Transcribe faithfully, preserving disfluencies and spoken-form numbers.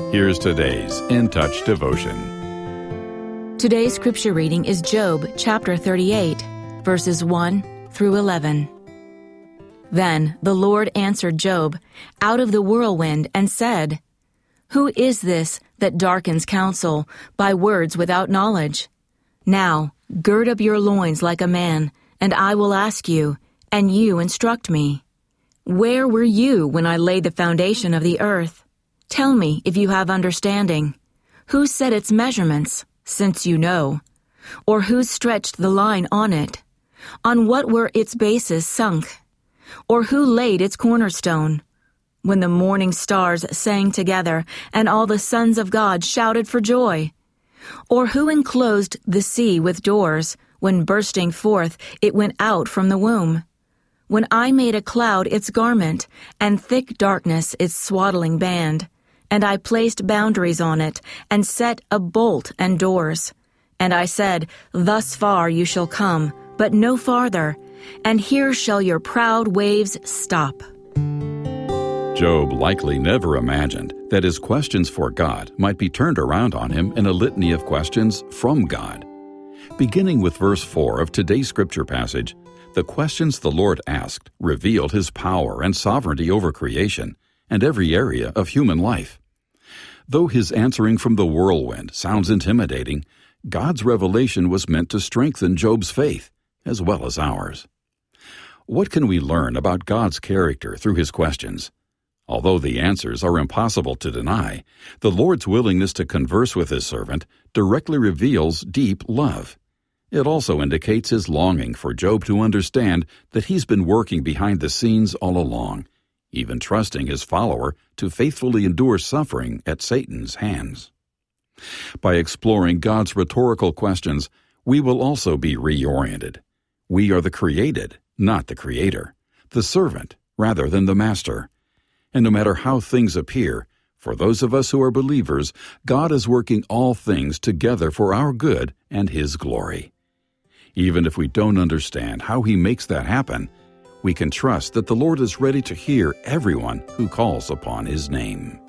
Here's today's In Touch devotion. Today's scripture reading is Job chapter thirty-eight, verses one through eleven. Then the Lord answered Job out of the whirlwind and said, "Who is this that darkens counsel by words without knowledge? Now gird up your loins like a man, and I will ask you, and you instruct me. Where were you when I laid the foundation of the earth? Tell me if you have understanding. Who set its measurements, since you know? Or who stretched the line on it? On what were its bases sunk? Or who laid its cornerstone? When the morning stars sang together, and all the sons of God shouted for joy? Or who enclosed the sea with doors, when bursting forth it went out from the womb? When I made a cloud its garment, and thick darkness its swaddling band, and I placed boundaries on it, and set a bolt and doors. And I said, Thus far you shall come, but no farther, and here shall your proud waves stop." Job likely never imagined that his questions for God might be turned around on him in a litany of questions from God. Beginning with verse four of today's scripture passage, the questions the Lord asked revealed His power and sovereignty over creation and every area of human life. Though His answering from the whirlwind sounds intimidating, God's revelation was meant to strengthen Job's faith, as well as ours. What can we learn about God's character through His questions? Although the answers are impossible to deny, the Lord's willingness to converse with His servant directly reveals deep love. It also indicates His longing for Job to understand that He's been working behind the scenes all along, even trusting His follower to faithfully endure suffering at Satan's hands. By exploring God's rhetorical questions, we will also be reoriented. We are the created, not the creator, the servant rather than the master. And no matter how things appear, for those of us who are believers, God is working all things together for our good and His glory. Even if we don't understand how He makes that happen, we can trust that the Lord is ready to hear everyone who calls upon His name.